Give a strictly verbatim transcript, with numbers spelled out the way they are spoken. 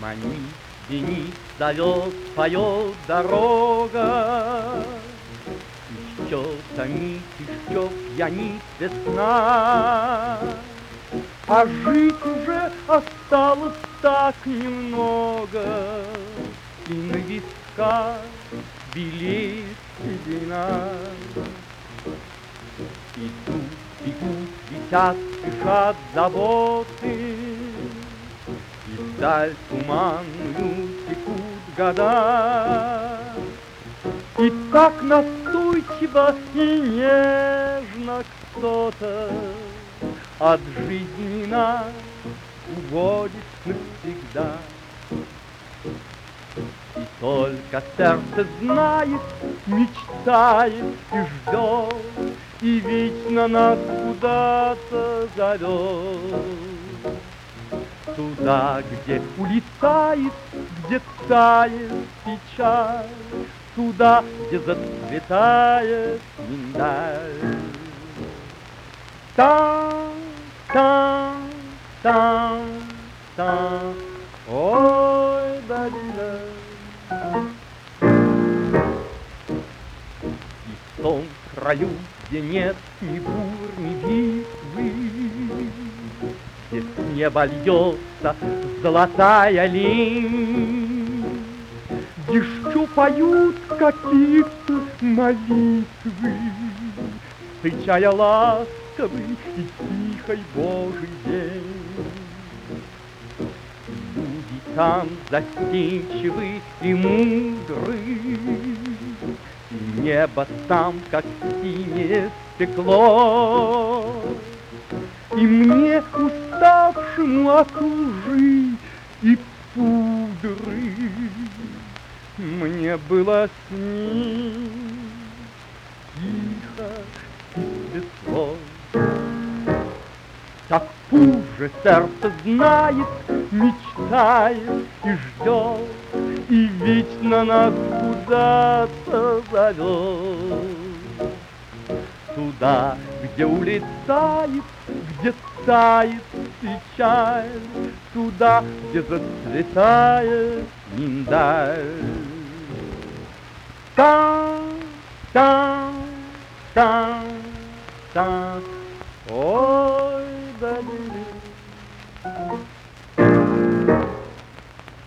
Манит, звенит, зовет, поет дорога. Еще томит, еще пьянит весна, а жить уже осталось так немного, и на висках белеет седина. Идут, бегут, летят, спешат заботы, и вдаль туманную текут года. И так настойчиво и нежно кто-то от жизни нас уводит навсегда. И только сердце знает, мечтает и ждет, и вечно нас куда-то зовет. Туда, где улетает, где тает печаль, туда, где зацветает миндаль. Там, там, там, там, ой, да-да-да. И в том краю, где нет ни бур, ни битвы, где с неба льется золотая линь, еще поют какие-то молитвы, встречая ласковый и тихой Божий день. Люди там застенчивы и мудры, и небо там, как синее стекло. И мне, уставшему от лжи и пудры, мне было с ним тихо и светло. Так пусть сердце знает, мечтает и ждет, и вечно нас куда-то зовет. Туда, где улетает, где тает печаль, туда, где зацветает миндаль. Там, там, там, там, о.